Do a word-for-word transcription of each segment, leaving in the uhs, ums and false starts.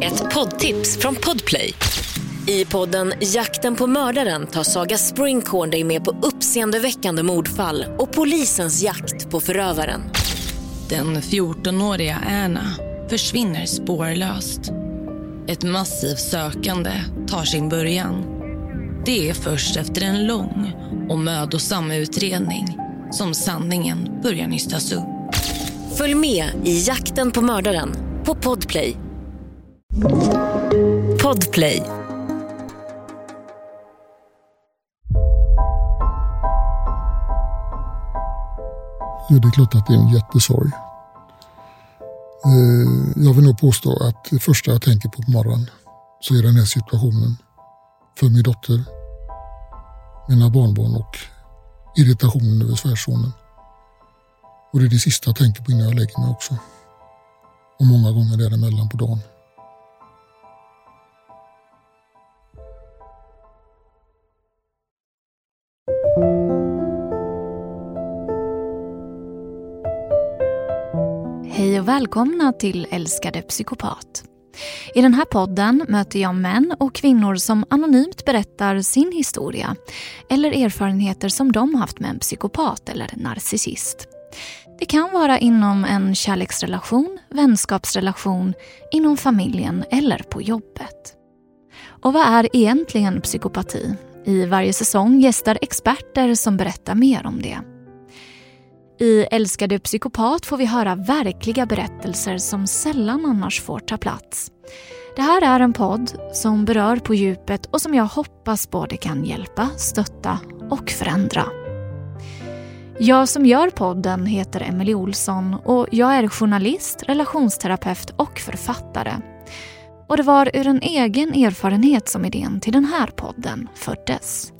Ett poddtips från Podplay. I podden Jakten på mördaren tar Saga Springhorn dig med på uppseendeväckande mordfall och polisens jakt på förövaren. Den fjortonåriga Anna försvinner spårlöst. Ett massivt sökande tar sin början. Det är först efter en lång och mödosam utredning som sanningen börjar nystas upp. Följ med i Jakten på mördaren på Podplay. Podplay. Ja, det är klart att det är en jättesorg. Jag vill nog påstå att det första jag tänker på på morgonen så är den här situationen för min dotter, mina barnbarn och irritationen över svärsonen. Och det är det sista jag tänker på innan jag lägger mig också. Och många gånger däremellan på dagen. Hej och välkomna till Älskade psykopat. I den här podden möter jag män och kvinnor som anonymt berättar sin historia eller erfarenheter som de haft med en psykopat eller narcissist. Det kan vara inom en kärleksrelation, vänskapsrelation, inom familjen eller på jobbet. Och vad är egentligen psykopati? I varje säsong gästar experter som berättar mer om det. I Älskade psykopat får vi höra verkliga berättelser som sällan annars får ta plats. Det här är en podd som berör på djupet och som jag hoppas både kan hjälpa, stötta och förändra. Jag som gör podden heter Emelie Olsson och jag är journalist, relationsterapeut och författare. Och det var ur en egen erfarenhet som idén till den här podden föddes.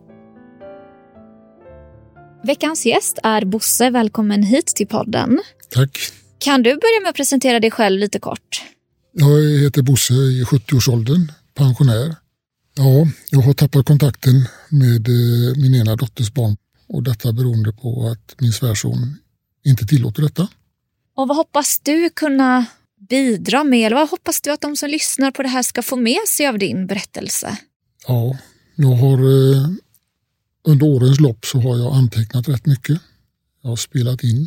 Veckans gäst är Bosse. Välkommen hit till podden. Tack. Kan du börja med att presentera dig själv lite kort? Jag heter Bosse, i sjuttioårsåldern, pensionär. Ja, jag har tappat kontakten med min ena dotters barn. Och detta beroende på att min svärson inte tillåter detta. Och vad hoppas du kunna bidra med? Eller vad hoppas du att de som lyssnar på det här ska få med sig av din berättelse? Ja, jag har eh, under årens lopp så har jag antecknat rätt mycket. Jag har spelat in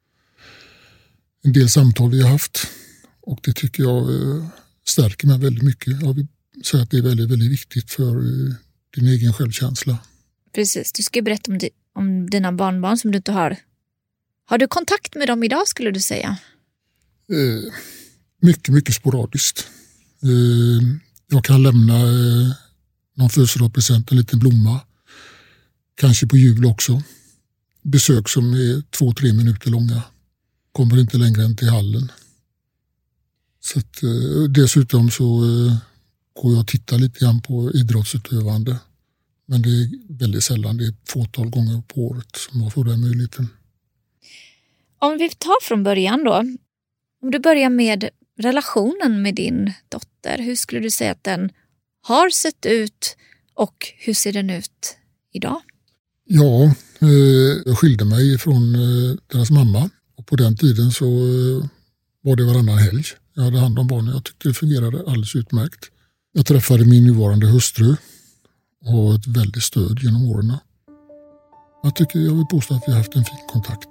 en del samtal vi har haft. Och det tycker jag eh, stärker mig väldigt mycket. Jag vill säga att det är väldigt, väldigt viktigt för eh, din egen självkänsla. Precis, du ska berätta om, di- om dina barnbarn som du inte har. Har du kontakt med dem idag skulle du säga? Eh, mycket, mycket sporadiskt. Eh, jag kan lämna eh, någon födelsedagspresent, en liten blomma. Kanske på jul också. Besök som är två, tre minuter långa. Kommer inte längre än till hallen. Så att, eh, dessutom så eh, går jag och tittar lite grann på idrottsutövande. Men det är väldigt sällan, det är ett fåtal gånger på året som jag får den möjligheten. Om vi tar från början då. Om du börjar med relationen med din dotter. Hur skulle du säga att den har sett ut och hur ser den ut idag? Ja, eh, jag skilde mig från eh, deras mamma. Och på den tiden så eh, var det varannan helg. Jag hade hand om barnen, jag tyckte det fungerade alldeles utmärkt. Jag träffade min nuvarande hustru. Och ett väldigt stöd genom åren. Jag tycker jag vill påstå att vi har haft en fin kontakt.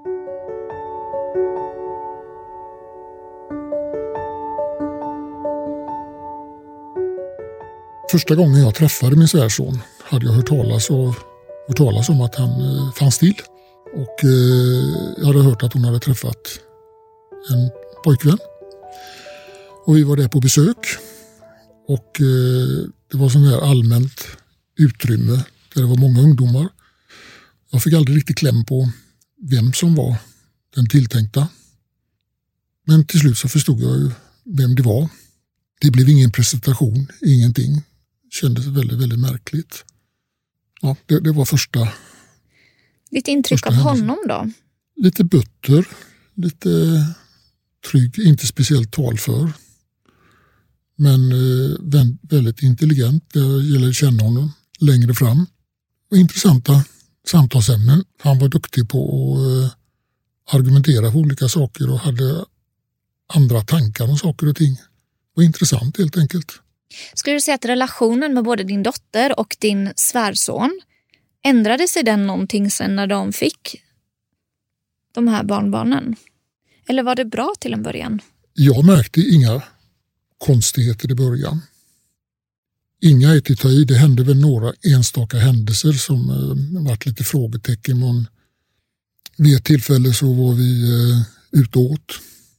Första gången jag träffade min svärson hade jag hört talas, och, hört talas om att han eh, fanns till. Och eh, jag hade hört att hon hade träffat en pojkvän. Och vi var där på besök. Och eh, det var sån här allmänt utrymme där det var många ungdomar. Jag fick aldrig riktigt kläm på vem som var den tilltänkta. Men till slut så förstod jag ju vem det var. Det blev ingen presentation, ingenting. Det kändes väldigt, väldigt märkligt. Ja, det, det var första... Ditt intryck av honom då? Lite butter, lite trygg, inte speciellt talför. Men eh, väldigt intelligent. Det gäller att känna honom längre fram. Och intressanta samtalsämnen. Han var duktig på att eh, argumentera för olika saker och hade andra tankar om saker och ting. var intressant helt enkelt. Skulle du säga att relationen med både din dotter och din svärson, ändrade sig den någonting sen när de fick de här barnbarnen? Eller var det bra till en början? Jag märkte inga konstigheter i början. Inga är till ta i. Det hände väl några enstaka händelser som eh, varit lite frågetecken. Men vid ett tillfälle så var vi eh, ute åt.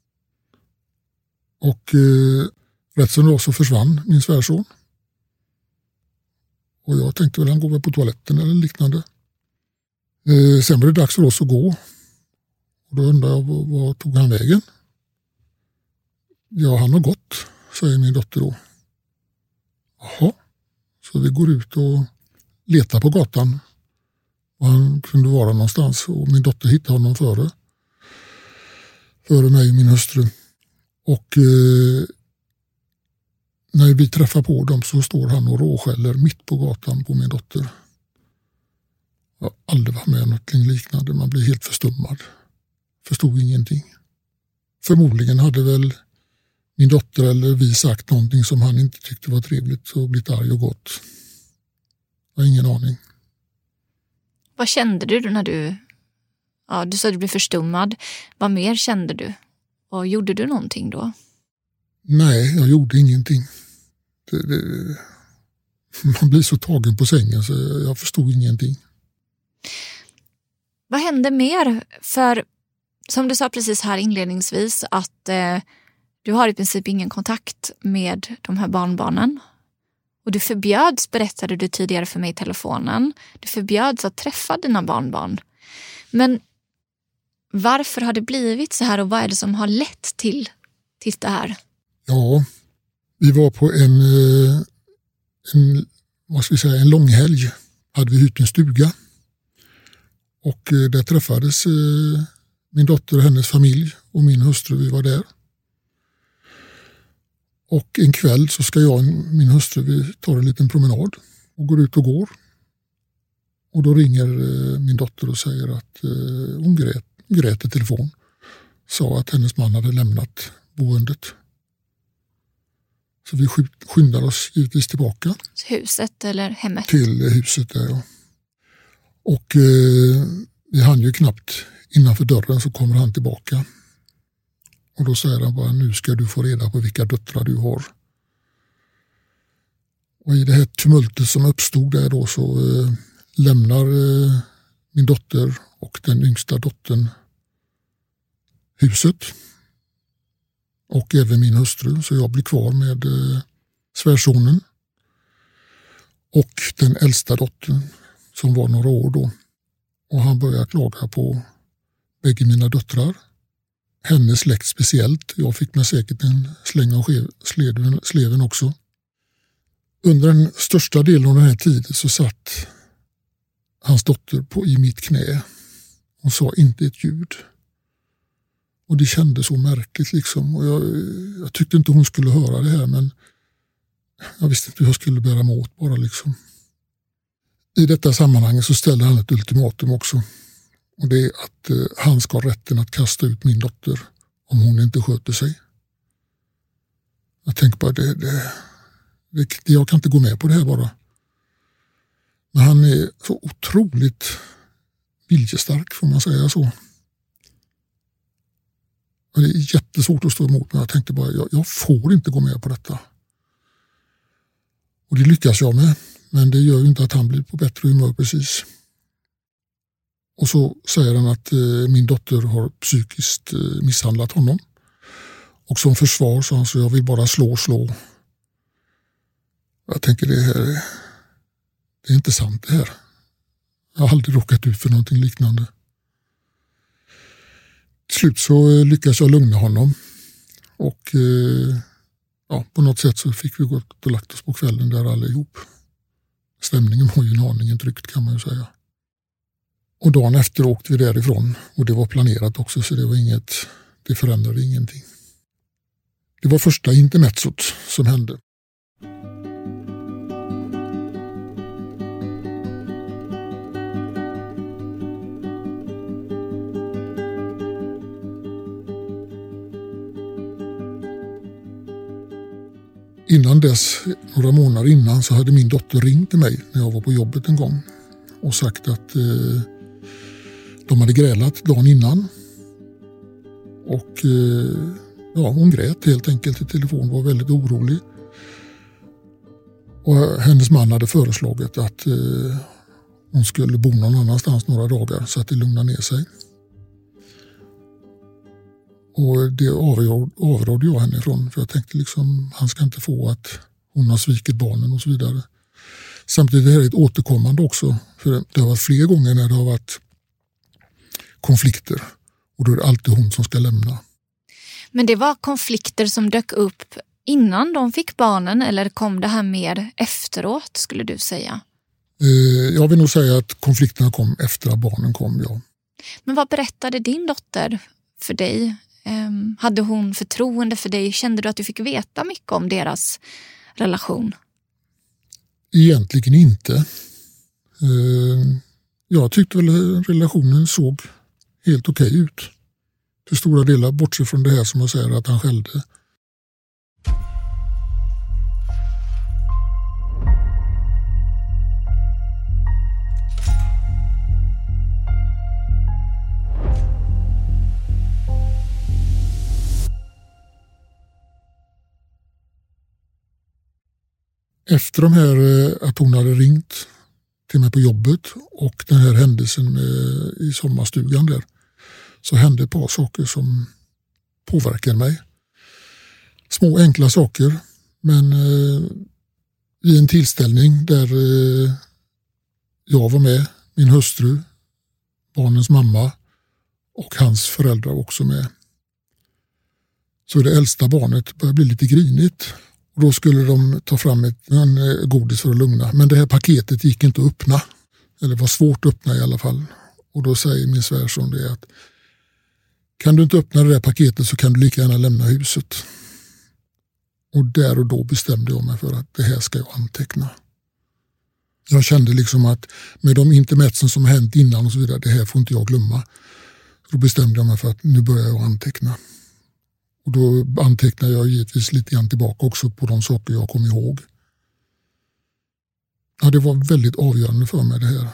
Och eh, rätt som då så försvann min svärson. Och jag tänkte väl han går väl på toaletten eller liknande. Eh, sen var det dags för oss att gå. Och då undrar jag, vad, vad tog han vägen? Ja, han har gått, säger min dotter då. Jaha. Så vi går ut och letar på gatan. Och han kunde vara någonstans. Och min dotter hittade honom före. Före mig och min hustru. Och eh, när vi träffar på dem så står han och råskäller mitt på gatan på min dotter. Jag har aldrig varit med om något liknande. Man blir helt förstummad. Förstod ingenting. Förmodligen hade väl min dotter eller vi sagt någonting som han inte tyckte var trevligt och blivit arg och gått. Jag har ingen aning. Vad kände du när du... Ja, du sa att du blev förstummad. Vad mer kände du? Och gjorde du någonting då? Nej, jag gjorde ingenting. Det, det, man blir så tagen på sängen så jag förstod ingenting. Vad hände mer? För som du sa precis här inledningsvis att eh, du har i princip ingen kontakt med de här barnbarnen. Och du förbjöds, berättade du tidigare för mig i telefonen. Du förbjöds att träffa dina barnbarn. Men varför har det blivit så här och vad är det som har lett till, till det här? Ja, vi var på en, en, vad ska vi säga, en långhelg. Hade vi hyrt en stuga. Och där träffades min dotter och hennes familj och min hustru, vi var där. Och en kväll så ska jag och min hustru, vi tar en liten promenad och går ut och går. Och då ringer min dotter och säger att hon grät, grät i telefon. Sa att hennes man hade lämnat boendet. Så vi skyndar oss givetvis tillbaka. Huset eller hemmet? Till huset där, ja. Och eh, vi hann ju knappt innanför dörren så kommer han tillbaka. Och då säger han bara, nu ska du få reda på vilka döttrar du har. Och i det här tumultet som uppstod där då så eh, lämnar eh, min dotter och den yngsta dottern huset. Och även min hustru, så jag blir kvar med eh, svärsonen. Och den äldsta dottern som var några år då. Och han började klaga på bägge mina döttrar. Hennes släkt speciellt. Jag fick mig säkert en släng av sleven, sleven också. Under den största delen av den här tiden så satt hans dotter på, i mitt knä. Hon sa inte ett ljud. Och det kändes så märkligt liksom. Och jag, jag tyckte inte hon skulle höra det här, men jag visste inte hur jag skulle bära mig åt bara liksom. I detta sammanhang så ställer han ett ultimatum också. Och det är att eh, han ska ha rätten att kasta ut min dotter om hon inte sköter sig. Jag tänker bara, det, det, det, jag kan inte gå med på det här bara. Men han är så otroligt viljestark, får man säga så. Och det är jättesvårt att stå emot, men jag tänkte bara, jag, jag får inte gå med på detta. Och det lyckas jag med, men det gör ju inte att han blir på bättre humör precis. Och så säger han att eh, min dotter har psykiskt eh, misshandlat honom. Och som försvar så han så jag vill bara slå, slå. Jag tänker det här, det är inte sant det här. Jag har aldrig råkat ut för någonting liknande. Till slut så eh, lyckas jag lugna honom. Och eh, ja, på något sätt så fick vi gått och lagt oss på kvällen där allihop. Stämningen var ju en aningen tryckt kan man ju säga. Och dagen efter åkte vi därifrån och det var planerat också så det var inget, det förändrade ingenting. Det var första intermezzot som hände. Innan dess, några månader innan, så hade min dotter ringt till mig när jag var på jobbet en gång och sagt att eh, de hade grälat dagen innan. Och eh, ja, hon grät helt enkelt i telefon, var väldigt orolig. Och hennes man hade föreslagit att eh, hon skulle bo någon annanstans några dagar så att det lugnar ner sig. Och det avrådde jag henne ifrån, för jag tänkte liksom, han ska inte få att hon har svikit barnen och så vidare. Samtidigt är det ett återkommande också, för det har varit fler gånger när det har varit konflikter och då är det alltid hon som ska lämna. Men det var konflikter som dök upp innan de fick barnen, eller kom det här mer efteråt, skulle du säga? Eh, jag vill nog säga att konflikterna kom efter att barnen kom, ja. Men vad berättade din dotter för dig? Eh, hade hon förtroende för dig? Kände du att du fick veta mycket om deras relation? Egentligen inte. Eh, jag tyckte väl relationen såg helt okej ut. Till stora delar, bortsett från det här som jag säger att han skällde. Efter de här att hon hade ringt till mig på jobbet och den här händelsen med, i sommarstugan där, så hände ett par saker som påverkade mig. Små enkla saker, men eh, i en tillställning där eh, jag var med, min hustru, barnens mamma och hans föräldrar också med. Så det äldsta barnet började bli lite grinigt. Och då skulle de ta fram ett en godis för att lugna. Men det här paketet gick inte att öppna. Eller var svårt att öppna i alla fall. Och då säger min svärson det att kan du inte öppna det där paketet så kan du lika gärna lämna huset. Och där och då bestämde jag mig för att det här ska jag anteckna. Jag kände liksom att med de intermezzon som hänt innan och så vidare, det här får inte jag glömma. Då bestämde jag mig för att nu börjar jag anteckna. Och då antecknar jag givetvis lite grann tillbaka också på de saker jag kom ihåg. Ja, det var väldigt avgörande för mig det här.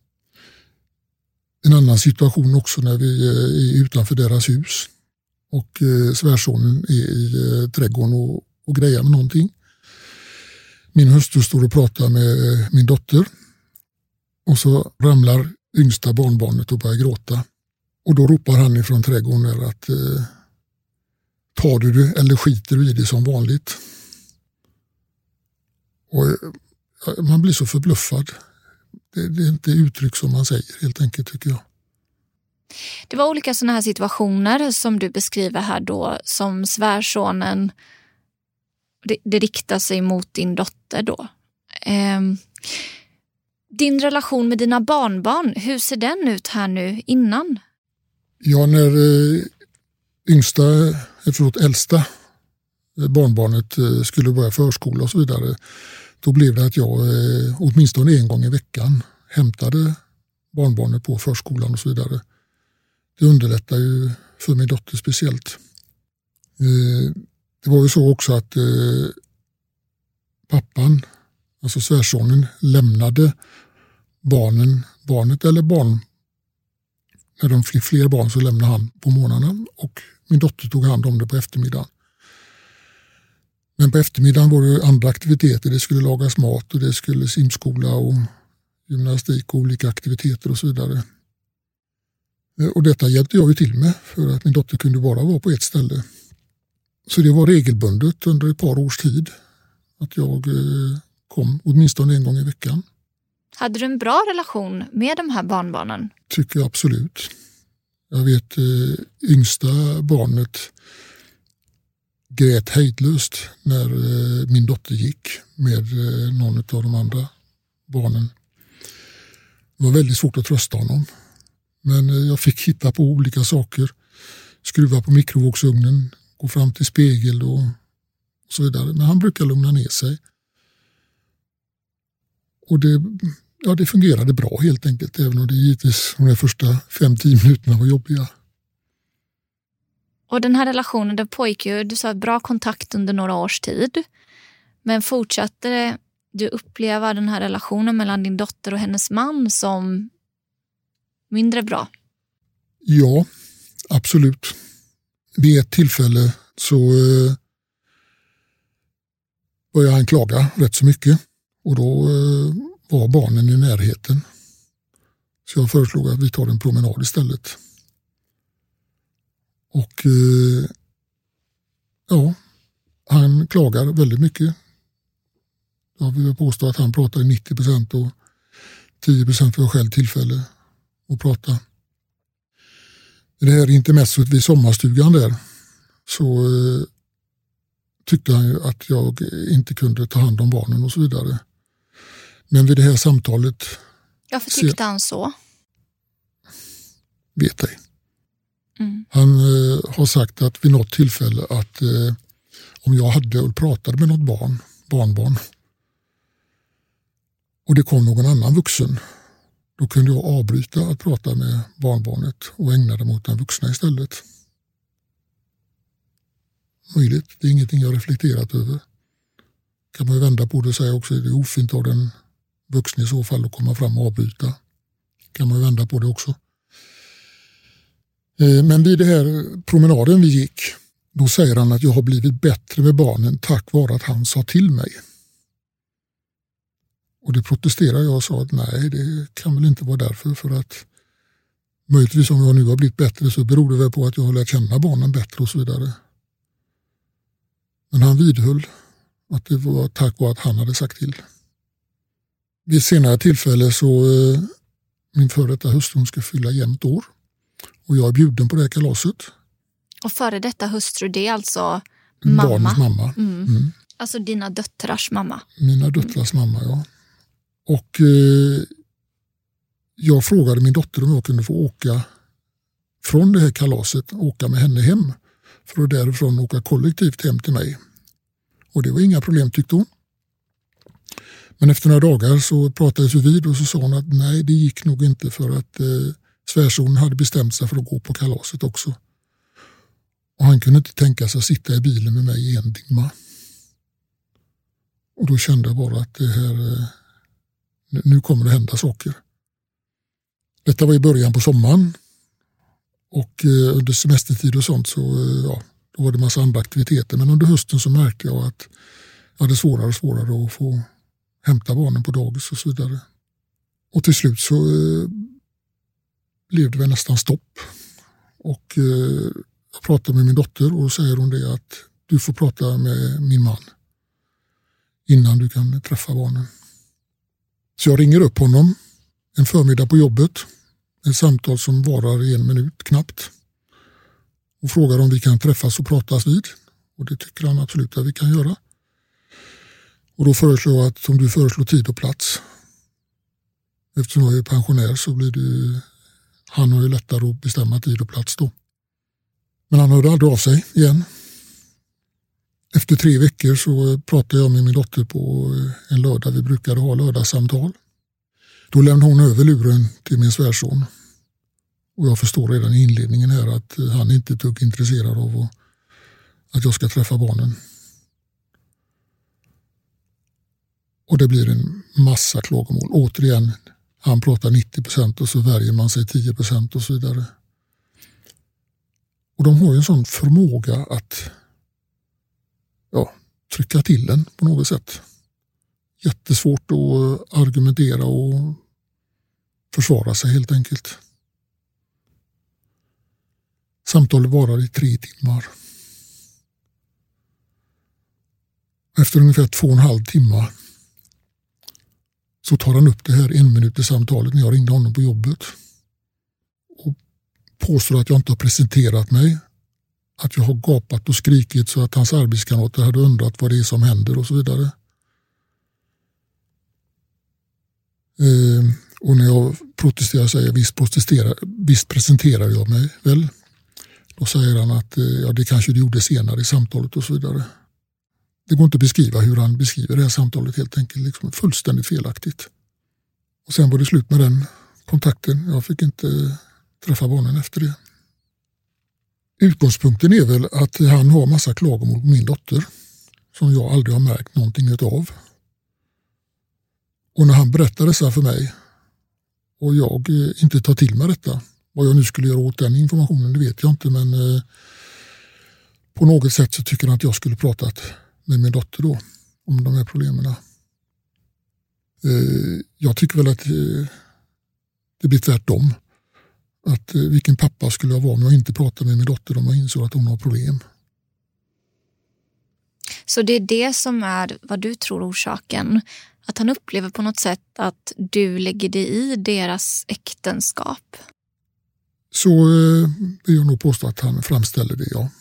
En annan situation också när vi är utanför deras hus. Och eh, svärsonen är i eh, trädgården och, och grejar med någonting. Min hustru står och pratar med eh, min dotter. Och så ramlar yngsta barnbarnet och börjar gråta. Och då ropar han ifrån trädgården där att eh, tar du det eller skiter du i det som vanligt? Och eh, man blir så förbluffad. Det, det är inte uttryck som man säger helt enkelt, tycker jag. Det var olika sådana här situationer som du beskriver här då, som svärsonen, det, det riktar sig mot din dotter då. Eh, din relation med dina barnbarn, hur ser den ut här nu innan? Ja, när eh, yngsta, förlåt, äldsta barnbarnet eh, skulle börja förskola och så vidare, då blev det att jag eh, åtminstone en gång i veckan hämtade barnbarnet på förskolan och så vidare. Det underlättar ju för min dotter speciellt. Eh, det var ju så också att eh, pappan, alltså svärsonen, lämnade barnen, barnet eller barn. När de fick fler barn så lämnade han på morgonen och min dotter tog hand om det på eftermiddagen. Men på eftermiddagen var det andra aktiviteter. Det skulle lagas mat och det skulle simskola och gymnastik och olika aktiviteter och så vidare. Och detta hjälpte jag ju till med för att min dotter kunde bara vara på ett ställe. Så det var regelbundet under ett par års tid att jag kom åtminstone en gång i veckan. Hade du en bra relation med de här barnbarnen? Tycker jag absolut. Jag vet eh, yngsta barnet grät hejdlöst när eh, min dotter gick med eh, någon av de andra barnen. Det var väldigt svårt att trösta honom. Men eh, jag fick hitta på olika saker. Skruva på mikrovågsugnen, gå fram till spegel och, och så vidare. Men han brukar lugna ner sig. Och det, ja, det fungerade bra helt enkelt. Även om det givetvis de första fem till tio minuterna var jobbiga. Och den här relationen, det pågick ju, du sa, bra kontakt under några års tid. Men fortsatte du uppleva den här relationen mellan din dotter och hennes man som mindre bra? Ja, absolut. Vid ett tillfälle så eh, började han klaga rätt så mycket. Och då eh, var barnen i närheten. Så jag föreslog att vi tar en promenad istället. Och eh, ja, han klagar väldigt mycket. Jag vill påstå att han pratar i nittio procent och tio procent för jag själv tillfälle att prata. I det här intermezzot vid sommarstugan där så eh, tyckte han ju att jag inte kunde ta hand om barnen och så vidare. Men vid det här samtalet... Varför tyckte han så? Vet ej. Mm. Han eh, har sagt att vid något tillfälle att eh, om jag hade och pratade med något barn, barnbarn och det kom någon annan vuxen, då kunde jag avbryta att prata med barnbarnet och ägna det mot den vuxna istället. Möjligt, det är ingenting jag reflekterat över. Kan man ju vända på det och säga också att det är ofint av den vuxna i så fall att komma fram och avbryta. Kan man ju vända på det också. Men vid det här promenaden vi gick, då säger han att jag har blivit bättre med barnen tack vare att han sa till mig. Och det protesterade jag och sa att nej, det kan väl inte vara därför. För att möjligtvis om jag nu har blivit bättre så beror det väl på att jag har lärt känna barnen bättre och så vidare. Men han vidhöll att det var tack vare att han hade sagt till. Vid senare tillfälle så eh, min före detta hustru ska fylla jämnt år. Och jag är bjuden på det här kalaset. Och före detta hustru, det är alltså mamma? Barnens mamma. Mm. Mm. Alltså dina döttrars mamma? Mina döttrars mm. mamma, ja. Och eh, jag frågade min dotter om jag kunde få åka från det här kalaset, åka med henne hem. För att därifrån åka kollektivt hem till mig. Och det var inga problem tyckte hon. Men efter några dagar så pratades vi vid och så sa hon att nej, det gick nog inte för att eh, svärsonen hade bestämt sig för att gå på kalaset också. Och han kunde inte tänka sig att sitta i bilen med mig i en dimma. Och då kände jag bara att det här, eh, nu kommer det hända saker. Detta var i början på sommaren. Och eh, under semestertid och sånt så eh, ja, då var det massa andra aktiviteter. Men under hösten så märkte jag att jag hade svårare och svårare att få hämta barnen på dagis och så vidare. Och till slut så eh, blev det väl nästan stopp. Och eh, jag pratade med min dotter och säger hon det att du får prata med min man innan du kan träffa barnen. Så jag ringer upp honom en förmiddag på jobbet. Ett samtal som varar i en minut knappt. Och frågar om vi kan träffas och pratas vid. Och det tycker han absolut att vi kan göra. Och då föreslår jag att om du föreslår tid och plats. Eftersom jag är pensionär så blir det... Han har ju lättare att bestämma tid och plats då. Men han hörde aldrig av sig igen. Efter tre veckor så pratade jag med min dotter på en lördag. Vi brukade ha lördagssamtal. Då lämnade hon över luren till min svärson. Och jag förstår redan i inledningen här att han inte är tog intresserad av att jag ska träffa barnen. Och det blir en massa klagomål. Återigen, han pratar nittio procent och så värjer man sig tio procent och så vidare. Och de har ju en sån förmåga att ja, trycka till den på något sätt. Jättesvårt att argumentera och försvara sig helt enkelt. Samtalet varar i tre timmar. Efter ungefär två och en halv timme så tar han upp det här en minut i samtalet när jag ringde honom på jobbet. Och påstår att jag inte har presenterat mig. Att jag har gapat och skrikit så att hans arbetskamrater hade undrat vad det är som händer och så vidare. Eh, och när jag protesterar säger jag visst, protesterar, visst presenterar jag mig väl. Då säger han att eh, ja, det kanske du gjorde senare i samtalet och så vidare. Det går inte att beskriva hur han beskriver det här samtalet helt enkelt. Liksom fullständigt felaktigt. Och sen var det slut med den kontakten. Jag fick inte träffa barnen efter det. Utgångspunkten är väl att han har massa klagomål på min dotter. som jag aldrig har märkt någonting av. Och när han berättade så här för mig och jag inte tar till mig detta, vad jag nu skulle göra åt den informationen, det vet jag inte, men eh, på något sätt så tycker han att jag skulle pratat med min dotter då om de här problemen. Eh, jag tycker väl att eh, det blir tvärtom. Att eh, vilken pappa skulle jag vara om jag inte pratar med min dotter om jag insåg att hon har problem. Så det är det som är vad du tror orsaken? Att han upplever på något sätt att du lägger dig i deras äktenskap? Så eh, vill jag nog påstå att han framställer det, ja.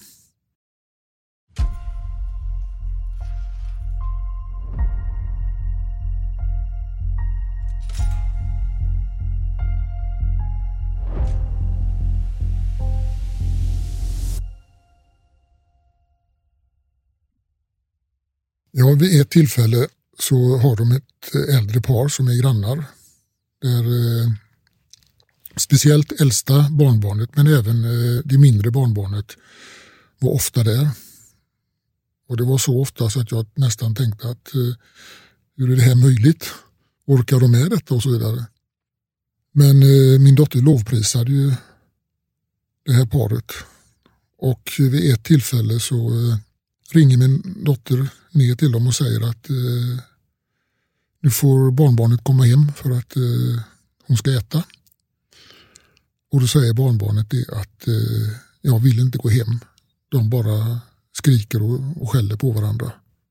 Ja, vid ett tillfälle så har de ett äldre par som är grannar. Där eh, speciellt äldsta barnbarnet men även eh, det mindre barnbarnet var ofta där. Och det var så ofta så att jag nästan tänkte att eh, hur är det här möjligt? Orkar de med detta och så vidare? Men eh, min dotter lovprisade ju det här paret. Och vid ett tillfälle så eh, ringer min dotter ner till dem och säger att eh, nu får barnbarnet komma hem för att eh, hon ska äta. Och då säger barnbarnet det att eh, jag vill inte gå hem. De bara skriker och, och skäller på varandra.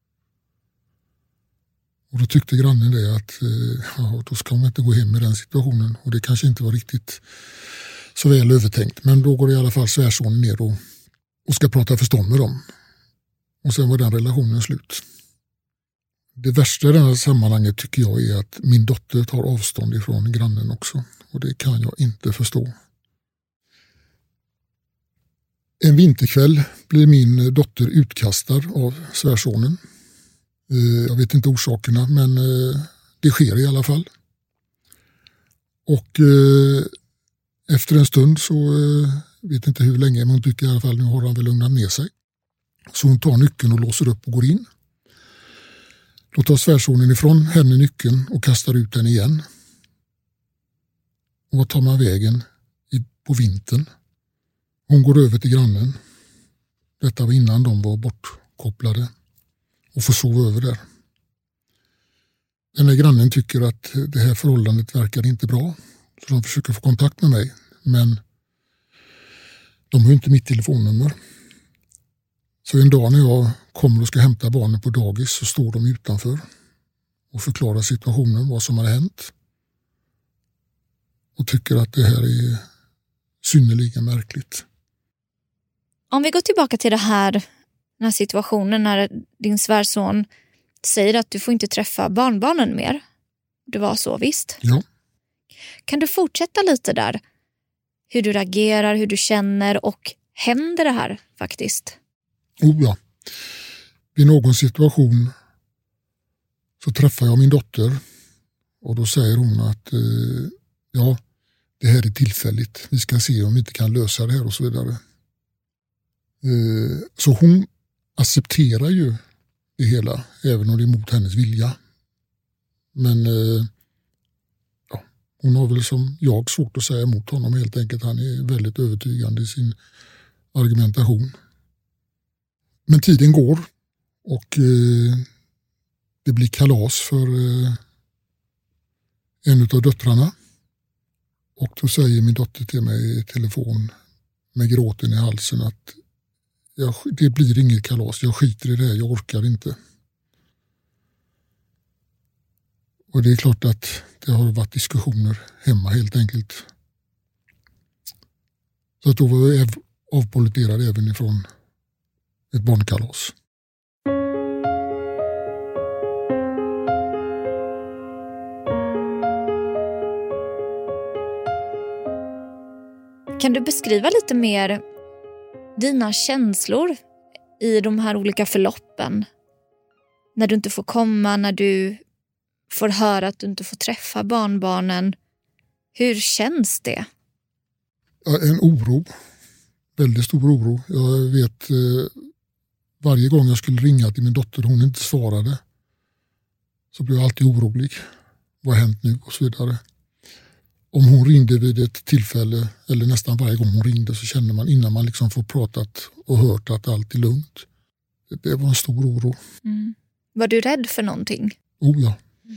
Och då tyckte grannen det att eh, ja, då ska man inte gå hem i den situationen. Och det kanske inte var riktigt så väl övertänkt. Men då går i alla fall svärsonen ner och, och ska prata förstånd med dem. Och sen var den relationen slut. Det värsta i det här sammanhanget tycker jag är att min dotter tar avstånd ifrån grannen också. Och det kan jag inte förstå. En vinterkväll blir min dotter utkastad av svärsonen. Jag vet inte orsakerna, men det sker i alla fall. Och efter en stund så, vet inte hur länge, men hon tycker i alla fall nu har han väl lugnat ner sig. Så hon tar nyckeln och låser upp och går in. Då tar svärsonen ifrån henne nyckeln och kastar ut den igen. Och vad tar man vägen i, på vintern? Hon går över till grannen. Detta var innan de var bortkopplade. Och får sova över där. Den här grannen tycker att det här förhållandet verkar inte bra. Så de försöker få kontakt med mig. Men de har inte mitt telefonnummer. Så en dag när jag kommer och ska hämta barnen på dagis så står de utanför och förklarar situationen, vad som har hänt. Och tycker att det här är synnerligen märkligt. Om vi går tillbaka till det här, den här situationen när din svärson säger att du får inte träffa barnbarnen mer. Det var så, visst? Ja. Kan du fortsätta lite där? Hur du reagerar, hur du känner och händer det här faktiskt? Oh ja. Vid någon situation så träffar jag min dotter och då säger hon att eh, ja, det här är tillfälligt. Vi ska se om vi inte kan lösa det här och så vidare. Eh, så hon accepterar ju det hela, även om det är mot hennes vilja. Men eh, ja, hon har väl som jag svårt att säga emot honom helt enkelt. Han är väldigt övertygande i sin argumentation. Men tiden går och eh, det blir kalas för eh, en av döttrarna. Och då säger min dotter till mig i telefon med gråten i halsen att jag, det blir inget kalas, jag skiter i det här, jag orkar inte. Och det är klart att det har varit diskussioner hemma helt enkelt. Så att då var jag avpoliterad även ifrån ett barnkalas. Kan du beskriva lite mer dina känslor i de här olika förloppen? När du inte får komma, när du får höra att du inte får träffa barnbarnen. Hur känns det? En oro. Väldigt stor oro. Jag vet eh, varje gång jag skulle ringa till min dotter och hon inte svarade så blev jag alltid orolig. Vad har hänt nu och så vidare. Om hon ringde vid ett tillfälle eller nästan varje gång hon ringde så kände man innan man liksom får pratat och hört att allt är lugnt. Det var en stor oro. Mm. Var du rädd för någonting? Oh ja.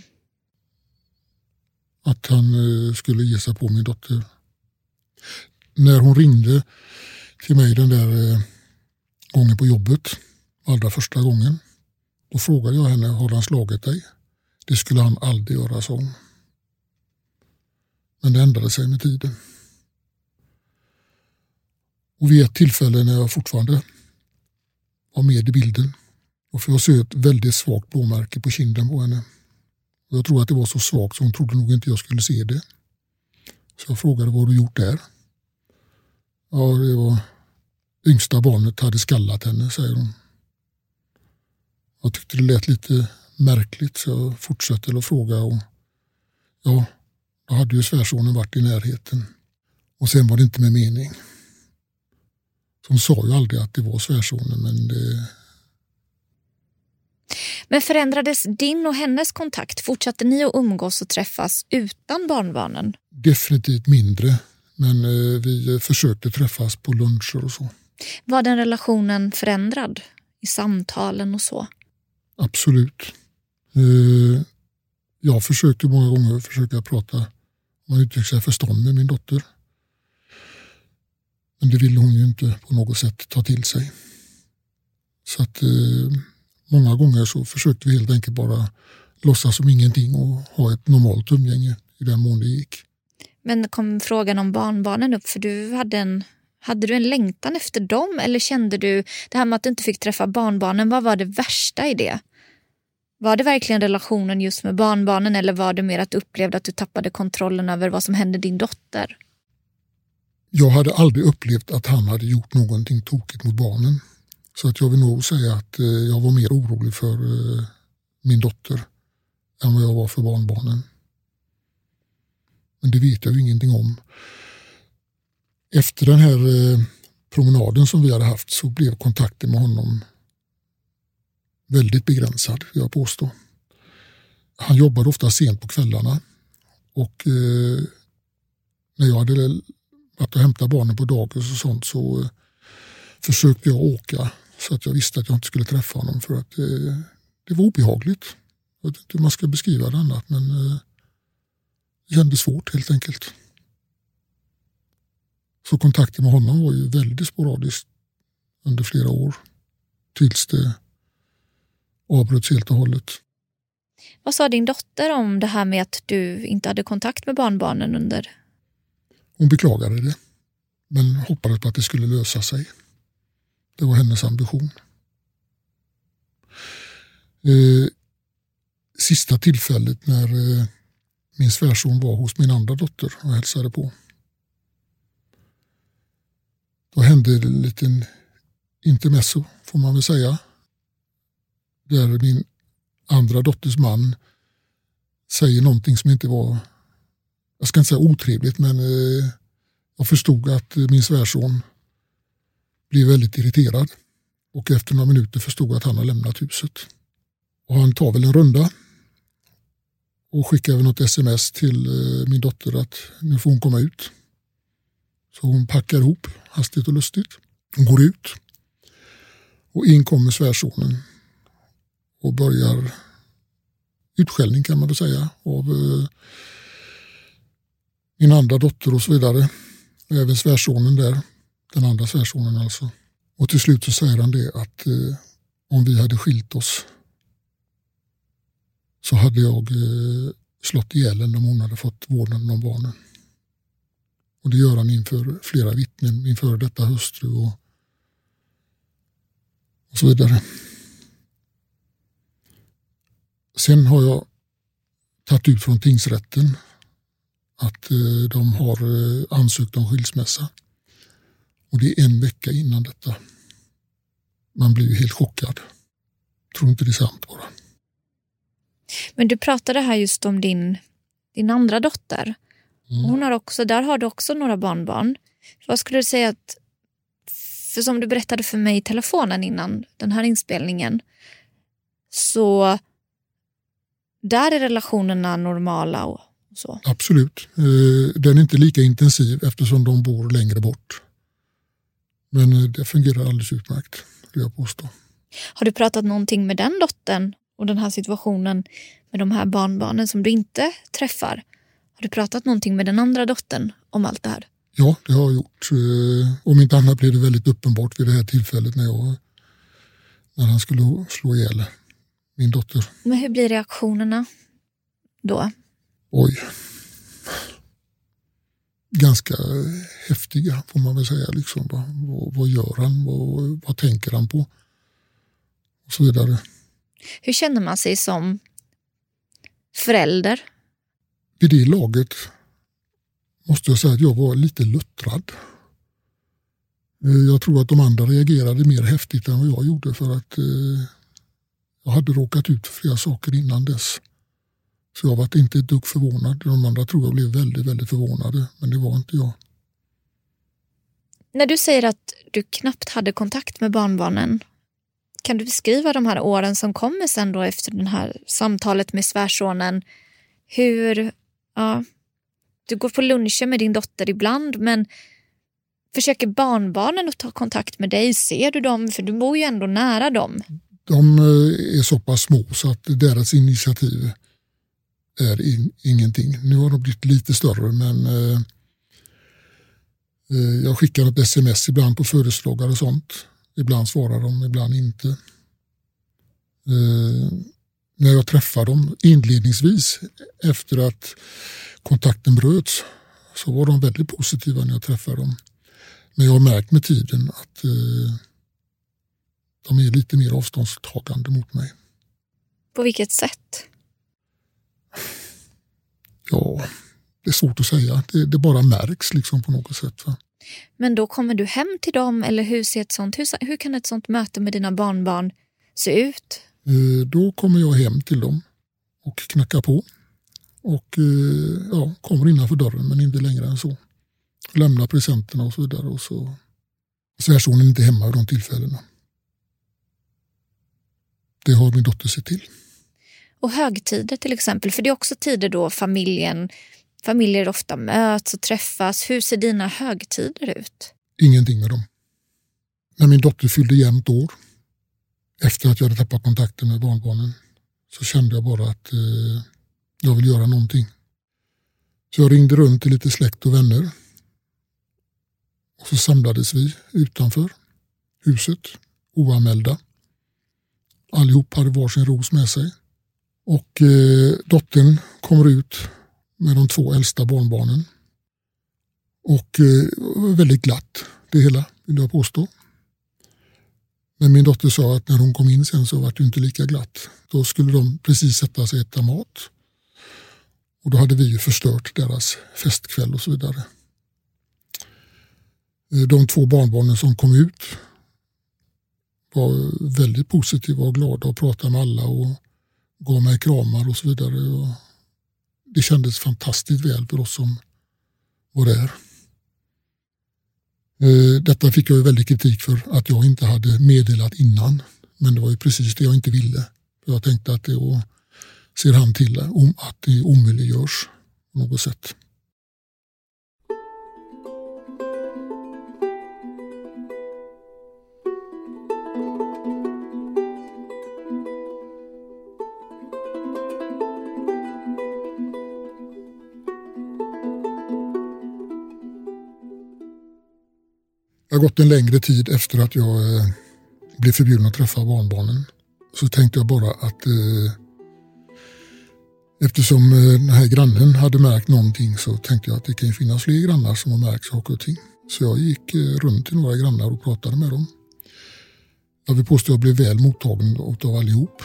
Att han eh, skulle ge sig på min dotter. När hon ringde till mig den där eh, gången på jobbet, allra första gången, då frågade jag henne, har han slagit dig? Det skulle han aldrig göra, så. Men det ändrade sig med tiden. Och vid ett tillfälle när jag fortfarande var med i bilden och för jag såg ett väldigt svagt blåmärke på kinden på henne. Och jag tror att det var så svagt så hon trodde nog inte jag skulle se det. Så jag frågade, vad har du gjort där? Ja, det var yngsta barnet hade skallat henne, säger hon. Jag tyckte det lät lite märkligt så jag fortsatte att fråga och ja, då hade ju svärsonen varit i närheten. Och sen var det inte med mening. Så hon sa ju aldrig att det var svärsonen, men det... Men förändrades din och hennes kontakt? Fortsatte ni att umgås och träffas utan barnbarnen? Definitivt mindre, men eh, vi försökte träffas på luncher och så. Var den relationen förändrad i samtalen och så? Absolut. Eh, jag försökte många gånger försöka prata, man uttrycker sig förstånd med min dotter. Men det ville hon ju inte på något sätt ta till sig. Så att eh, många gånger så försökte vi helt enkelt bara låtsas som ingenting och ha ett normalt umgänge i den mån det gick. Men kom frågan om barnbarnen upp, för du hade en, hade du en längtan efter dem, eller kände du det här med att du inte fick träffa barnbarnen, vad var det värsta i det? Var det verkligen relationen just med barnbarnen, eller var det mer att du upplevde att du tappade kontrollen över vad som hände din dotter? Jag hade aldrig upplevt att han hade gjort någonting tokigt mot barnen. Så att jag vill nog säga att eh, jag var mer orolig för eh, min dotter än vad jag var för barnbarnen. Men det vet jag ju ingenting om. Efter den här eh, promenaden som vi hade haft så blev kontakten med honom väldigt begränsad, vill jag påstå. Han jobbade ofta sent på kvällarna och eh, när jag hade varit och hämtat barnen på dagis och sånt så eh, försökte jag åka så att jag visste att jag inte skulle träffa honom för att eh, det var obehagligt. Jag vet inte hur man ska beskriva det annat, men eh, det kändes svårt helt enkelt. Så kontakten med honom var ju väldigt sporadisk under flera år tills det avbröts helt och hållet. Vad sa din dotter om det här med att du inte hade kontakt med barnbarnen under? Hon beklagade det, men hoppades på att det skulle lösa sig. Det var hennes ambition. Eh, sista tillfället när eh, min svärson var hos min andra dotter och hälsade på. Då hände det en liten intermezzo, får man väl säga. Där min andra dotters man säger någonting som inte var, jag ska inte säga otrevligt, men eh, jag förstod att min svärson blev väldigt irriterad. Och efter några minuter förstod jag att han har lämnat huset. Och han tar väl en runda och skickar väl något sms till eh, min dotter att nu får hon komma ut. Så hon packar ihop hastigt och lustigt. Hon går ut. Och in kommer svärsonen och börjar utskällning, kan man väl säga, av eh, min andra dotter och så vidare. Och även svärsonen där, den andra svärsonen alltså. Och till slut så säger han det att eh, om vi hade skilt oss så hade jag eh, slått ihjäl henne om hon hade fått vårdnaden om barnen. Och det gör han inför flera vittnen, min före detta hustru och, och så vidare. Sen har jag tagit ut från tingsrätten att eh, de har eh, ansökt om skilsmässa. Och det är en vecka innan detta. Man blir ju helt chockad. Tror inte det är sant bara. Men du pratade här just om din, din andra dotter. Mm. Hon har också, där har du också några barnbarn. Vad skulle du säga att För som du berättade för mig i telefonen innan den här inspelningen, så där är relationerna normala och så. Absolut. Den är inte lika intensiv eftersom de bor längre bort. Men det fungerar alldeles utmärkt, vill jag påstå. Har du pratat någonting med den dottern och den här situationen med de här barnbarnen som du inte träffar? Har du pratat någonting med den andra dottern om allt det här? Ja, det har jag gjort. Om inte annat blev det väldigt uppenbart vid det här tillfället när, jag, när han skulle slå ihjäl min dotter. Men hur blir reaktionerna då? Oj. Ganska häftiga får man väl säga. Liksom. Vad, vad gör han? Vad, vad tänker han på? Och så vidare. Hur känner man sig som förälder? Vid det laget måste jag säga att jag var lite luttrad. Jag tror att de andra reagerade mer häftigt än vad jag gjorde för att eh, jag hade råkat ut för flera saker innan dess. Så jag var inte ett dugg förvånad. De andra tror jag blev väldigt, väldigt förvånade, men det var inte jag. När du säger att du knappt hade kontakt med barnbarnen, kan du beskriva de här åren som kommer sen då efter det här samtalet med svärsonen? Hur, ja, du går på luncher med din dotter ibland, men försöker barnbarnen att ta kontakt med dig? Ser du dem? För du bor ju ändå nära dem. De är så pass små så att deras initiativ är in, ingenting. Nu har de blivit lite större, men eh, jag skickar ett sms ibland på födelsedagar och sånt. Ibland svarar de, ibland inte. Eh, när jag träffar dem inledningsvis efter att kontakten bröts så var de väldigt positiva när jag träffade dem. Men jag har märkt med tiden att eh, de är lite mer avståndstagande mot mig. På vilket sätt? Ja, det är svårt att säga. Det, det bara märks liksom på något sätt. Va? Men då kommer du hem till dem, eller hur ser ett sånt, hur, hur kan ett sånt möte med dina barnbarn se ut? Eh, då kommer jag hem till dem och knackar på. Och eh, ja, kommer innanför dörren, men inte längre än så. Lämnar presenterna och så vidare. Och så svärsonen är inte hemma vid de tillfällena. Det har min dotter sett till. Och högtider till exempel, för det är också tider då familjen, familjer ofta möts och träffas. Hur ser dina högtider ut? Ingenting med dem. När min dotter fyllde jämnt år, efter att jag hade tappat kontakten med barnbarnen, så kände jag bara att eh, jag vill göra någonting. Så jag ringde runt till lite släkt och vänner. Och så samlades vi utanför huset, oanmälda. Allihop hade varsin ros med sig. Och eh, dottern kommer ut med de två äldsta barnbarnen. Och eh, väldigt glatt det hela, vill jag påstå. Men min dotter sa att när hon kom in sen så var det inte lika glatt. Då skulle de precis sätta sig och äta mat. Och då hade vi ju förstört deras festkväll och så vidare. De två barnbarnen som kom ut var väldigt positiva och glada och pratade med alla och gav mig kramar och så vidare. Och det kändes fantastiskt väl för oss som var där. Detta fick jag ju väldigt kritik för att jag inte hade meddelat innan. Men det var ju precis det jag inte ville. Jag tänkte att det och ser han till att det omöjliggörs på något sätt. Det har gått en längre tid efter att jag eh, blev förbjuden att träffa barnbarnen. Så tänkte jag bara att eh, eftersom eh, den här grannen hade märkt någonting så tänkte jag att det kan finnas fler grannar som har märkt saker och ting. Så jag gick eh, runt till några grannar och pratade med dem. Jag vill påstå att jag blev väl mottagen av allihop.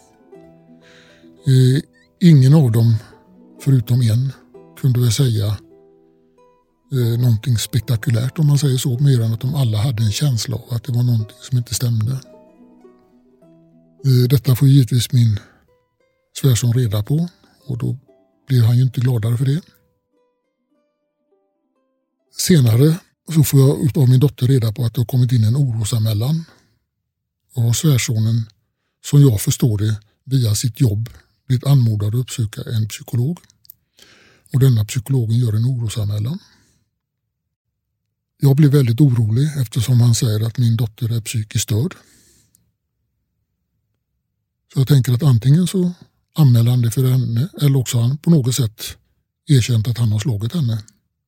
Eh, ingen av dem, förutom en, kunde väl säga Eh, någonting spektakulärt om man säger så, mer än att de alla hade en känsla av att det var någonting som inte stämde. Eh, detta får givetvis min svärson reda på och då blir han ju inte gladare för det. Senare Och så får jag av min dotter reda på att det har kommit in en orosanmälan. Och svärsonen, som jag förstår det, via sitt jobb blivit anmodad att uppsöka en psykolog. Och denna psykologen gör en orosanmälan. Jag blir väldigt orolig eftersom han säger att min dotter är psykiskt störd. Så jag tänker att antingen så anmäler han det för henne eller också har han på något sätt erkänt att han har slagit henne.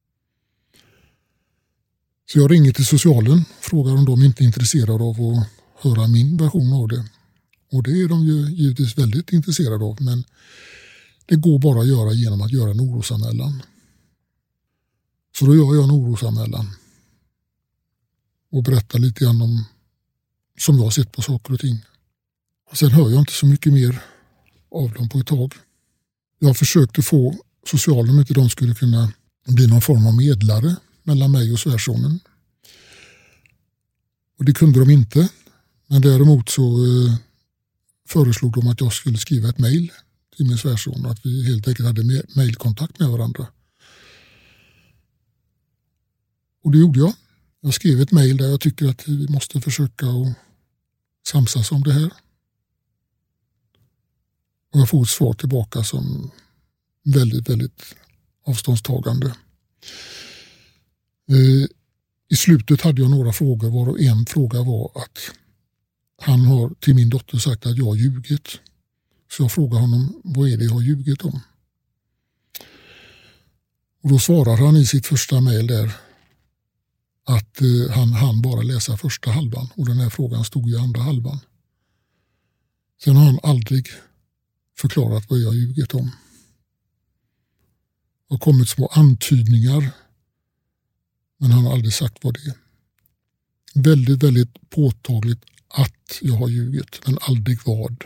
Så jag ringer till socialen, frågar om de inte är intresserade av att höra min version av det. Och det är de ju givetvis väldigt intresserade av, men det går bara att göra genom att göra en orosanmälan. Så då gör jag en orosanmälan och berättar lite grann om som jag har sett på saker och ting. Och sen hör jag inte så mycket mer av dem på ett tag. Jag försökte få socialen om inte de skulle kunna bli någon form av medlare mellan mig och svärsonen. Och det kunde de inte. Men däremot så eh, föreslog de att jag skulle skriva ett mejl till min svärson. Att vi helt enkelt hade mejlkontakt med varandra. Och det gjorde jag. Jag skrev ett mejl där jag tycker att vi måste försöka att samsas om det här. Och jag får ett svar tillbaka som väldigt, väldigt avståndstagande. Eh, I slutet hade jag några frågor, varav en fråga var att han har till min dotter sagt att jag har ljugit. Så jag frågar honom, vad är det jag har ljugit om? Och då svarar han i sitt första mejl där att eh, han han bara läsa första halvan och den här frågan stod i andra halvan. Sen har han aldrig förklarat vad jag har ljugit om. Det har kommit små antydningar, men han har aldrig sagt vad det är. Väldigt, väldigt påtagligt att jag har ljugit, men aldrig vad.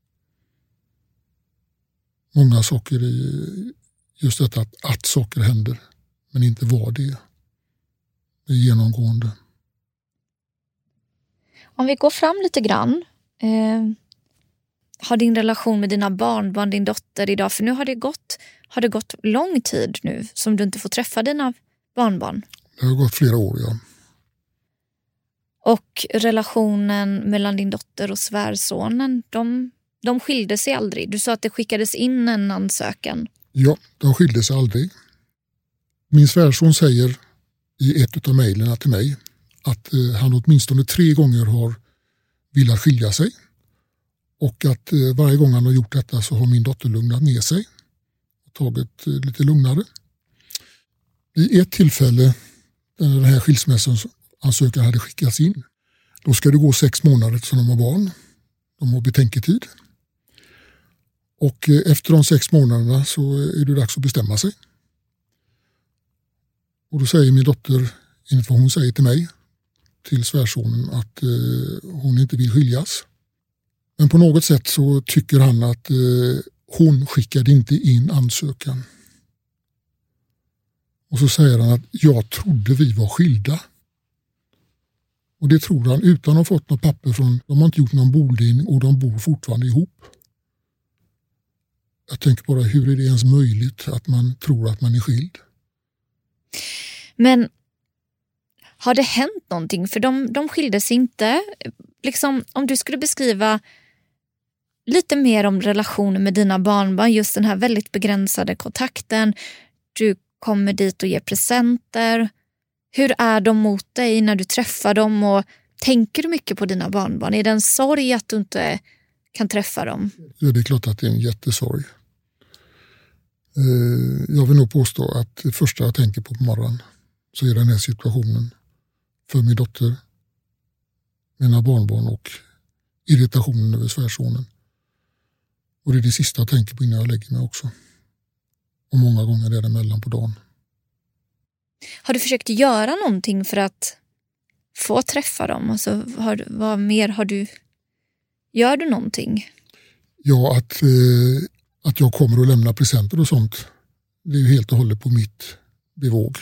Många saker är just detta att, att saker händer, men inte vad det är. Det är genomgående. Om vi går fram lite grann. Eh, har din relation med dina barnbarn, din dotter idag, för nu har det gått, har det gått lång tid nu som du inte får träffa dina barnbarn. Det har gått flera år, ja. Och relationen mellan din dotter och svärsonen, de, de skilde sig aldrig. Du sa att det skickades in en ansökan. Ja, de skilde sig aldrig. Min svärson säger i ett av mejlerna till mig att eh, han åtminstone tre gånger har velat skilja sig. Och att eh, varje gång han har gjort detta så har min dotter lugnat ner sig och tagit eh, lite lugnare. I ett tillfälle när den här skilsmässoansökan hade skickats in, då ska det gå sex månader som de har barn. De har betänketid. Och eh, efter de sex månaderna så är det dags att bestämma sig. Och då säger min dotter, enligt vad hon säger till mig, till svärsonen, att eh, hon inte vill skiljas. Men på något sätt så tycker han att eh, hon skickade inte in ansökan. Och så säger han att jag trodde vi var skilda. Och det tror han utan att ha fått något papper från, de har inte gjort någon bodelning och de bor fortfarande ihop. Jag tänker bara, hur är det ens möjligt att man tror att man är skild? Men har det hänt någonting? För de, de skildes inte. Liksom, om du skulle beskriva lite mer om relationen med dina barnbarn, just den här väldigt begränsade kontakten. Du kommer dit och ger presenter. Hur är de mot dig när du träffar dem? Och tänker du mycket på dina barnbarn? Är det en sorg att du inte kan träffa dem? Ja, det är klart att det är en jättesorg. Jag vill nog påstå att det första jag tänker på på morgonen så är den här situationen för min dotter, mina barnbarn och irritationen över svärsonen. Och det är det sista jag tänker på innan jag lägger mig också. Och många gånger är det mellan på dagen. Har du försökt göra någonting för att få träffa dem? Alltså, har, vad mer har du... Gör du någonting? Ja, att, eh, att jag kommer att lämna presenter och sånt. Det är ju helt och hållet på mitt bevåg.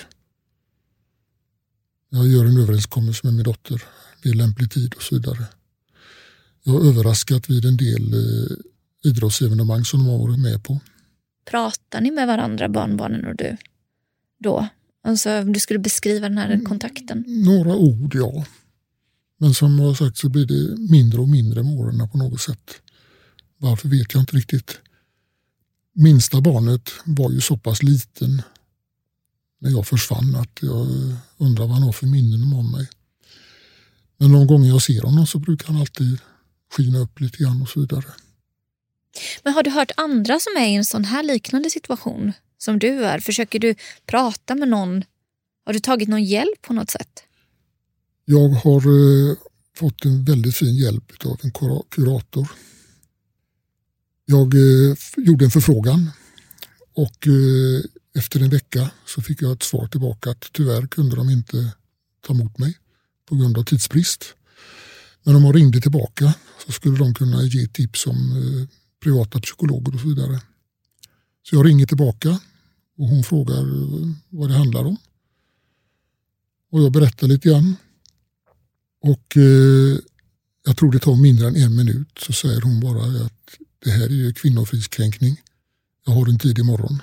Jag gör en överenskommelse med min dotter vid lämplig tid och så vidare. Jag har överraskat vid en del eh, idrottsevenemang som de har varit med på. Pratar ni med varandra, barnbarnen och du, då? Alltså om du skulle beskriva den här kontakten? Några ord, ja. Men som jag har sagt så blir det mindre och mindre med åren på något sätt. Varför vet jag inte riktigt. Minsta barnet var ju så pass liten när jag försvann att jag undrar vad han har för minnen om mig. Men någon gång jag ser honom så brukar han alltid skina upp lite grann och så vidare. Men har du hört andra som är i en sån här liknande situation som du är? Försöker du prata med någon? Har du tagit någon hjälp på något sätt? Jag har eh, fått en väldigt fin hjälp av en kurator. Jag eh, gjorde en förfrågan och eh, efter en vecka så fick jag ett svar tillbaka att tyvärr kunde de inte ta emot mig på grund av tidsbrist. Men om man ringde tillbaka så skulle de kunna ge tips om eh, privata psykologer och så vidare. Så jag ringer tillbaka och hon frågar eh, vad det handlar om. Och jag berättar lite grann. Och eh, jag tror det tar mindre än en minut så säger hon bara att det här är ju kvinnofridskränkning. Jag har en tid imorgon.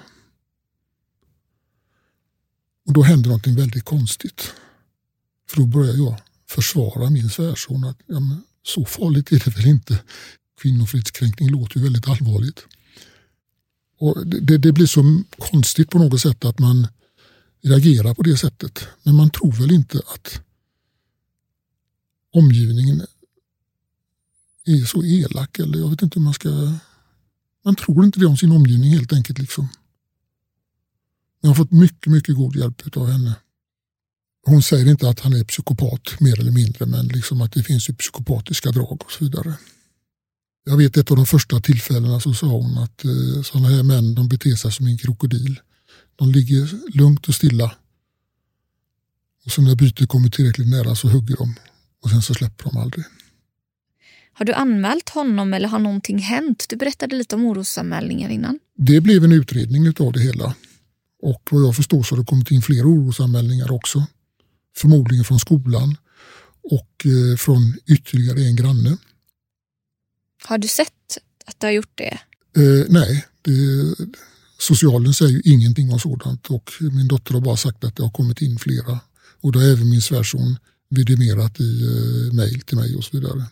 Och då händer något väldigt konstigt. För då börjar jag försvara min svärson att ja, men så farligt är det väl inte. Kvinnofridskränkning låter ju väldigt allvarligt. Och det, det blir så konstigt på något sätt att man reagerar på det sättet. Men man tror väl inte att omgivningen är så elak, eller jag vet inte hur man ska... Man tror inte det om sin omgivning helt enkelt liksom. Jag har fått mycket, mycket god hjälp av henne. Hon säger inte att han är psykopat mer eller mindre, men liksom att det finns ju psykopatiska drag och så vidare. Jag vet ett av de första tillfällena så sa hon att eh, sådana här män, de beter sig som en krokodil. De ligger lugnt och stilla. Och så när bytet kommer tillräckligt nära så hugger de. Och sen så släpper de aldrig. Har du anmält honom eller har någonting hänt? Du berättade lite om orosanmälningar innan. Det blev en utredning utav det hela. Och vad jag förstår så har det kommit in fler orosanmälningar också. Förmodligen från skolan och eh, från ytterligare en granne. Har du sett att du har gjort det? Eh, nej, det, socialen säger ju ingenting om sådant. Och min dotter har bara sagt att det har kommit in flera. Och då har även min svärson vidimerat i eh, mejl till mig och så vidare.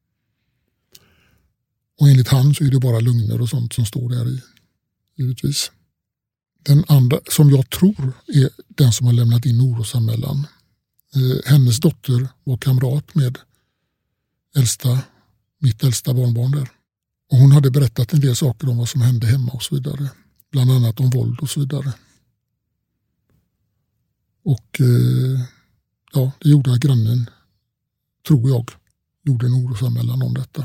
Och enligt han så är det bara lögner och sånt som står där i, givetvis. Den andra som jag tror är den som har lämnat in orosanmälan. Eh, hennes dotter var kamrat med äldsta, mitt äldsta barnbarn där. Och hon hade berättat en del saker om vad som hände hemma och så vidare. Bland annat om våld och så vidare. Och eh, ja, det gjorde att grannen, tror jag, gjorde en orosanmälan om detta.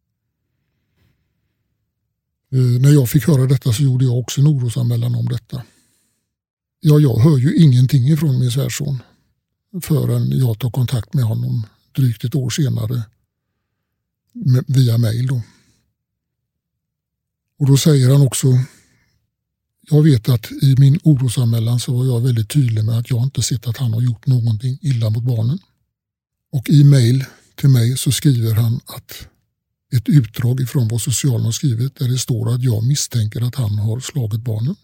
Eh, när jag fick höra detta så gjorde jag också en orosanmälan om detta. Ja, jag hör ju ingenting ifrån min svärson förrän jag tar kontakt med honom drygt ett år senare med, via mejl då. Och då säger han också, jag vet att i min orosanmälan så var jag väldigt tydlig med att jag inte sett att han har gjort någonting illa mot barnen. Och i mejl till mig så skriver han att ett utdrag ifrån vad socialen har skrivit där det står att jag misstänker att han har slagit barnen.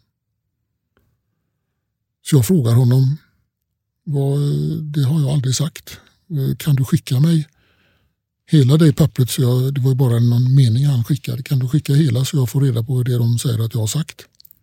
Så jag frågar honom, vad, det har jag aldrig sagt. Kan du skicka mig hela det pappret? Så jag, det var bara någon mening han skickade. Kan du skicka hela så jag får reda på det de säger att jag har sagt?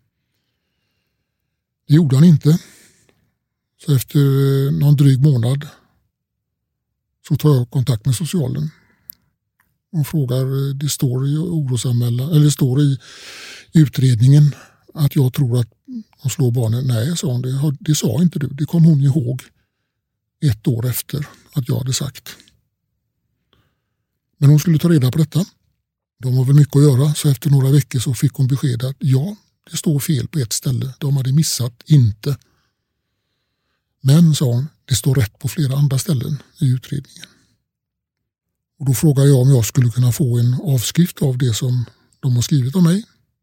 Det gjorde han inte. Så efter någon dryg månad så tar jag kontakt med socialen. Och frågar, det står i orosanmälan, eller det står i utredningen att jag tror att de slår barnen. Nej, sa hon, det, det sa inte du. Det kom hon ihåg ett år efter att jag hade sagt. Men hon skulle ta reda på detta. De har väl mycket att göra, så efter några veckor så fick hon besked att ja, det står fel på ett ställe. De hade missat inte. Men, sa hon, det står rätt på flera andra ställen i utredningen. Och då frågade jag om jag skulle kunna få en avskrift av det som de har skrivit om mig.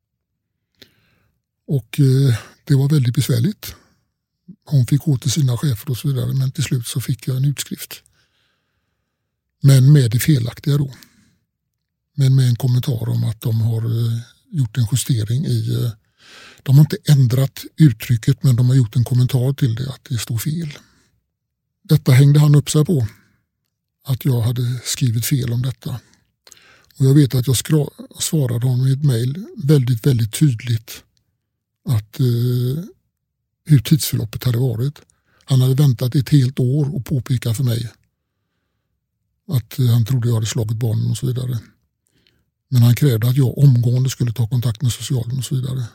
Och eh, det var väldigt besvärligt. Hon fick gå till sina chefer och så vidare, men till slut så fick jag en utskrift. Men med det felaktiga då. Men med en kommentar om att de har eh, gjort en justering i eh, De har inte ändrat uttrycket, men de har gjort en kommentar till det, att det står fel. Detta hängde han upp sig på, att jag hade skrivit fel om detta. Och jag vet att jag skra- svarade honom i ett mejl väldigt, väldigt tydligt att eh, hur tidsförloppet hade varit. Han hade väntat ett helt år och påpekat för mig att eh, han trodde jag hade slagit barnen och så vidare. Men han krävde att jag omgående skulle ta kontakt med socialen och så vidare.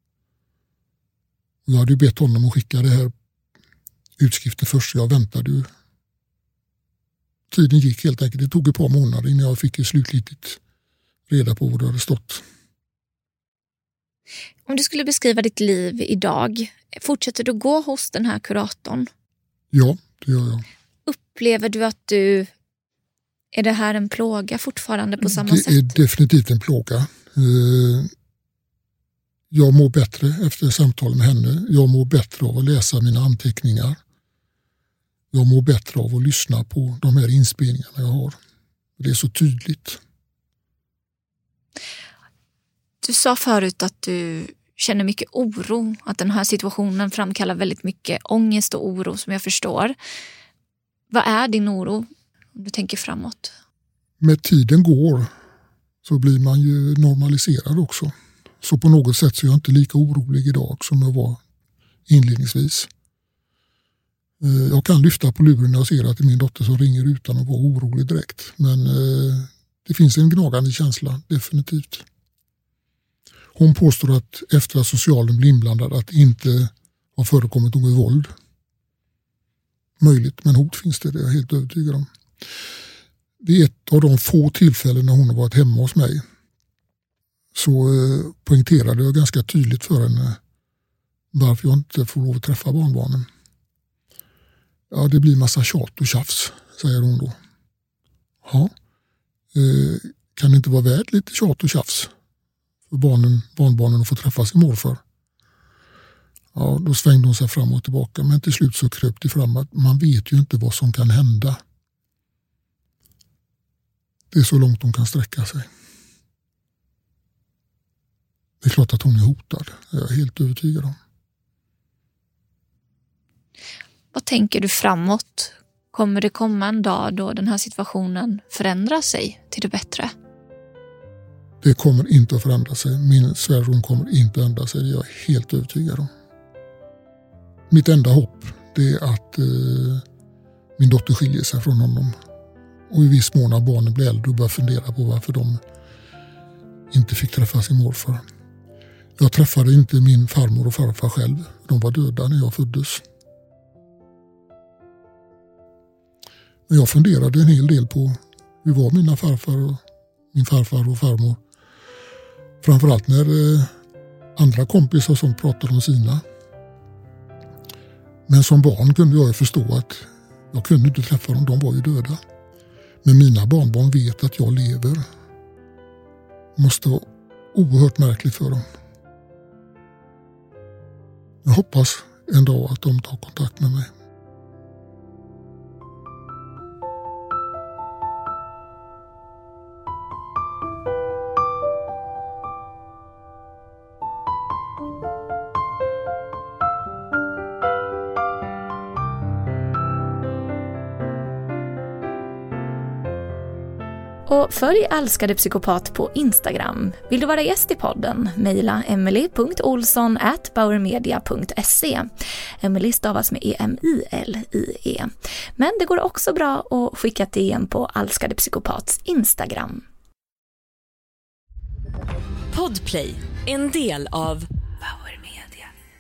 Jag hade ju bett honom att skicka det här utskriften först. Jag väntade ju. Tiden gick helt enkelt. Det tog ett par månader innan jag fick slutligt reda på vad det hade stått. Om du skulle beskriva ditt liv idag, fortsätter du gå hos den här kuratorn? Ja, det gör jag. Upplever du att du... Är det här en plåga fortfarande på samma det sätt? Det är definitivt en plåga. Jag mår bättre efter samtal med henne. Jag mår bättre av att läsa mina anteckningar. Jag mår bättre av att lyssna på de här inspelningarna jag har. Det är så tydligt. Du sa förut att du känner mycket oro. Att den här situationen framkallar väldigt mycket ångest och oro, som jag förstår. Vad är din oro om du tänker framåt? Med tiden går så blir man ju normaliserad också. Så på något sätt så är jag inte lika orolig idag som jag var inledningsvis. Jag kan lyfta på luren när jag ser att det är min dotter som ringer utan att vara orolig direkt. Men det finns en gnagande känsla, definitivt. Hon påstår att efter att socialen blir inblandad att det inte har förekommit något våld. Möjligt, men hot finns det, det är jag helt övertygad om. Det är ett av de få tillfällen när hon har varit hemma hos mig. Så eh, poängterade jag ganska tydligt för henne varför jag inte får lov att träffa barnbarnen. Ja, det blir massa tjat och tjafs, säger hon då. Ja, eh, kan det inte vara värt lite tjat och tjafs för barnen, barnbarnen att få träffa sin morfar? Ja, då svängde hon sig fram och tillbaka, men till slut så kröp det fram att man vet ju inte vad som kan hända. Det är så långt de kan sträcka sig. Det är klart att hon är hotad, jag är helt övertygad om. Vad tänker du framåt? Kommer det komma en dag då den här situationen förändrar sig till det bättre? Det kommer inte att förändra sig. Min svärson kommer inte att ändra sig, det är jag helt övertygad om. Mitt enda hopp det är att eh, min dotter skiljer sig från honom. Och i viss mån när barnen blir äldre och börjar fundera på varför de inte fick träffa sin morfar. Jag träffade inte min farmor och farfar själv. De var döda när jag föddes. Men jag funderade en hel del på hur var mina farfar och min farfar och farmor. Framförallt när eh, andra kompisar som pratade om sina. Men som barn kunde jag förstå att jag kunde inte träffa dem, de var ju döda. Men mina barnbarn vet att jag lever. Det måste vara oerhört märkligt för dem. Jag hoppas en dag att de tar kontakt med mig. Och följ Älskade psykopat på Instagram. Vill du vara gäst i podden? Mejla emily punkt olsson at bauermedia punkt se. Emily stavas med E M I L I E. Men det går också bra att skicka ett D M på Älskade psykopats Instagram. Podplay, en del av Bauer Media.